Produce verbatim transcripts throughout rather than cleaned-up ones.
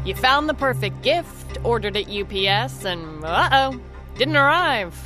You found the perfect gift, ordered at U P S, and uh-oh, didn't arrive.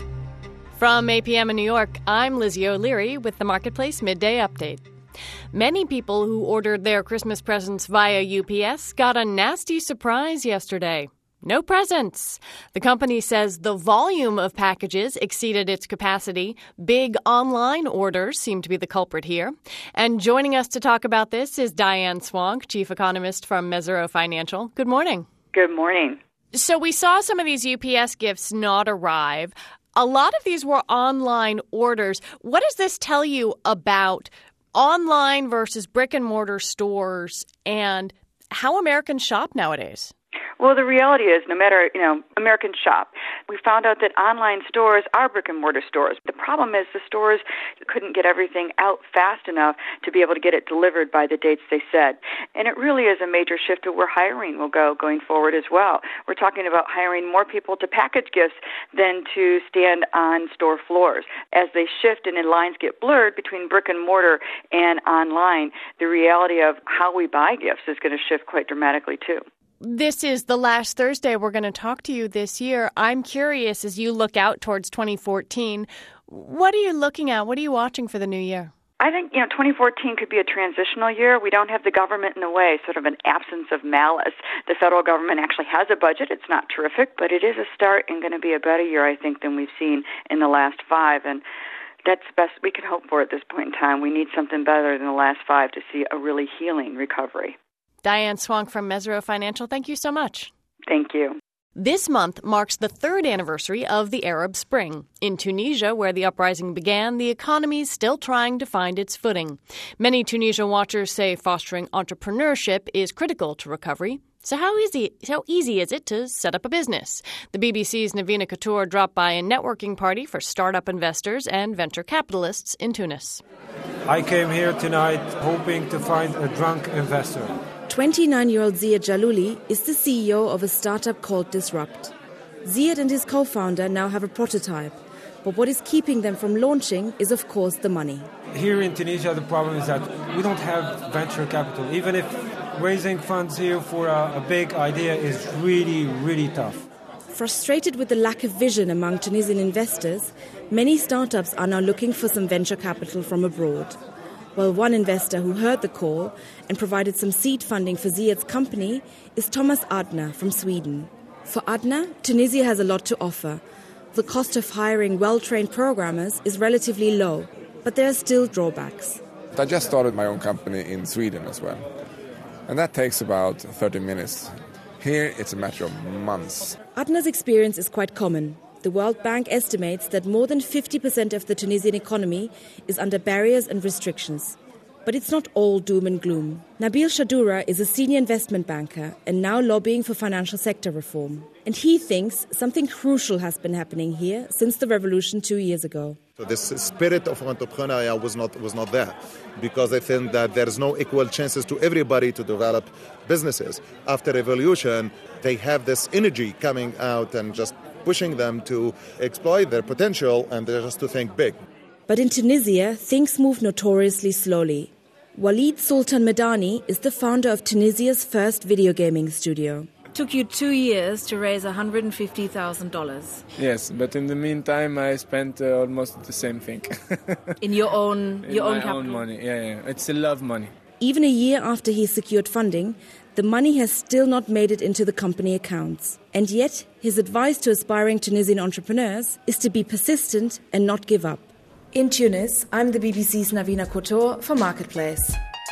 From eight p.m. in New York, I'm Lizzie O'Leary with the Marketplace Midday Update. Many people who ordered their Christmas presents via U P S got a nasty surprise yesterday. No presents. The company says the volume of packages exceeded its capacity. Big online orders seem to be the culprit here. And joining us to talk about this is Diane Swonk, chief economist from Mesirow Financial. Good morning. Good morning. So we saw some of these U P S gifts not arrive. A lot of these were online orders. What does this tell you about online versus brick and mortar stores and how Americans shop nowadays? Well, the reality is, no matter, you know, American shop, we found out that online stores are brick-and-mortar stores. The problem is the stores couldn't get everything out fast enough to be able to get it delivered by the dates they said. And it really is a major shift to where hiring will go going forward as well. We're talking about hiring more people to package gifts than to stand on store floors. As they shift and the lines get blurred between brick-and-mortar and online, the reality of how we buy gifts is going to shift quite dramatically too. This is the last Thursday we're going to talk to you this year. I'm curious, as you look out towards twenty fourteen, what are you looking at? What are you watching for the new year? I think, you know, twenty fourteen could be a transitional year. We don't have the government in the way, sort of an absence of malice. The federal government actually has a budget. It's not terrific, but it is a start and going to be a better year, I think, than we've seen in the last five. And that's the best we can hope for at this point in time. We need something better than the last five to see a really healing recovery. Diane Swonk from Mesirow Financial, thank you so much. Thank you. This month marks the third anniversary of the Arab Spring. In Tunisia, where the uprising began, the economy is still trying to find its footing. Many Tunisia watchers say fostering entrepreneurship is critical to recovery. So how easy, how easy is it to set up a business? The B B C's Navina Couture dropped by a networking party for startup investors and venture capitalists in Tunis. I came here tonight hoping to find a drunk investor. twenty-nine-year-old Ziad Jalouli is the C E O of a startup called Disrupt. Ziad and his co-founder now have a prototype, but what is keeping them from launching is, of course, the money. Here in Tunisia, the problem is that we don't have venture capital. Even if raising funds here for a, a big idea is really, really tough. Frustrated with the lack of vision among Tunisian investors, many startups are now looking for some venture capital from abroad. Well, one investor who heard the call and provided some seed funding for Ziad's company is Thomas Adner from Sweden. For Adner, Tunisia has a lot to offer. The cost of hiring well-trained programmers is relatively low, but there are still drawbacks. I just started my own company in Sweden as well, and that takes about thirty minutes. Here, it's a matter of months. Adner's experience is quite common. The World Bank estimates that more than fifty percent of the Tunisian economy is under barriers and restrictions. But it's not all doom and gloom. Nabil Shadoura is a senior investment banker and now lobbying for financial sector reform. And he thinks something crucial has been happening here since the revolution two years ago. So this spirit of entrepreneurship was not was not there, because I think that there is no equal chances to everybody to develop businesses. After revolution, they have this energy coming out and just pushing them to exploit their potential and just to think big. But in Tunisia, things move notoriously slowly. Walid Sultan Medani is the founder of Tunisia's first video gaming studio. It took you two years to raise one hundred fifty thousand dollars. Yes, but in the meantime, I spent uh, almost the same thing. In your own, in your my own capital? own money, yeah, yeah. It's a love money. Even a year after he secured funding, the money has still not made it into the company accounts. And yet, his advice to aspiring Tunisian entrepreneurs is to be persistent and not give up. In Tunis, I'm the B B C's Navina Couture for Marketplace.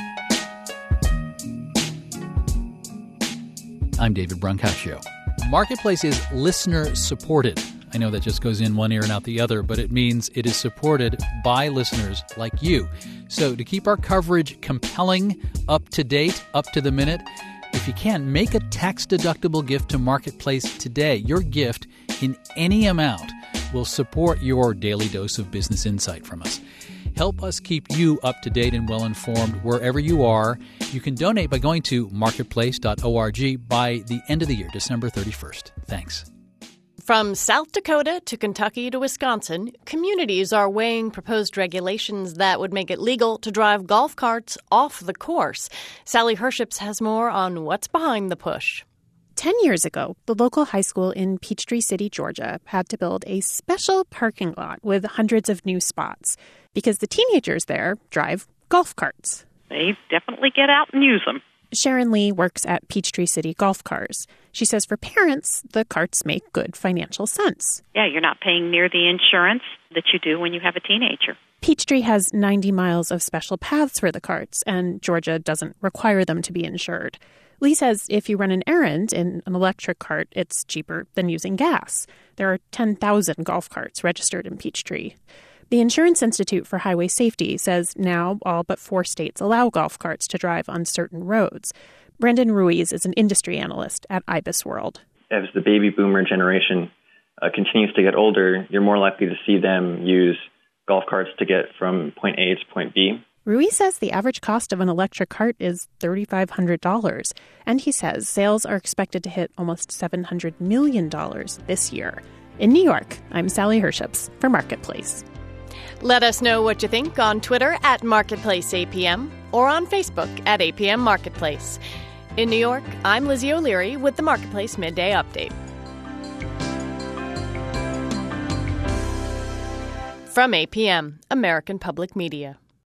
I'm David Brancaccio. Marketplace is listener-supported. I know that just goes in one ear and out the other, but it means it is supported by listeners like you. So to keep our coverage compelling, up-to-date, up-to-the-minute, if you can, make a tax-deductible gift to Marketplace today. Your gift in any amount will support your daily dose of business insight from us. Help us keep you up-to-date and well-informed wherever you are. You can donate by going to marketplace dot org by the end of the year, December thirty-first. Thanks. From South Dakota to Kentucky to Wisconsin, communities are weighing proposed regulations that would make it legal to drive golf carts off the course. Sally Herships has more on what's behind the push. Ten years ago, the local high school in Peachtree City, Georgia, had to build a special parking lot with hundreds of new spots because the teenagers there drive golf carts. They definitely get out and use them. Sharon Lee works at Peachtree City Golf Cars. She says for parents, the carts make good financial sense. Yeah, you're not paying near the insurance that you do when you have a teenager. Peachtree has ninety miles of special paths for the carts, and Georgia doesn't require them to be insured. Lee says if you run an errand in an electric cart, it's cheaper than using gas. There are ten thousand golf carts registered in Peachtree. The Insurance Institute for Highway Safety says now all but four states allow golf carts to drive on certain roads. Brandon Ruiz is an industry analyst at IBIS World. As the baby boomer generation uh, continues to get older, you're more likely to see them use golf carts to get from point A to point B. Ruiz says the average cost of an electric cart is three thousand five hundred dollars, and he says sales are expected to hit almost seven hundred million dollars this year. In New York, I'm Sally Herships for Marketplace. Let us know what you think on Twitter at Marketplace A P M or on Facebook at A P M Marketplace. In New York, I'm Lizzie O'Leary with the Marketplace Midday Update. From A P M, American Public Media.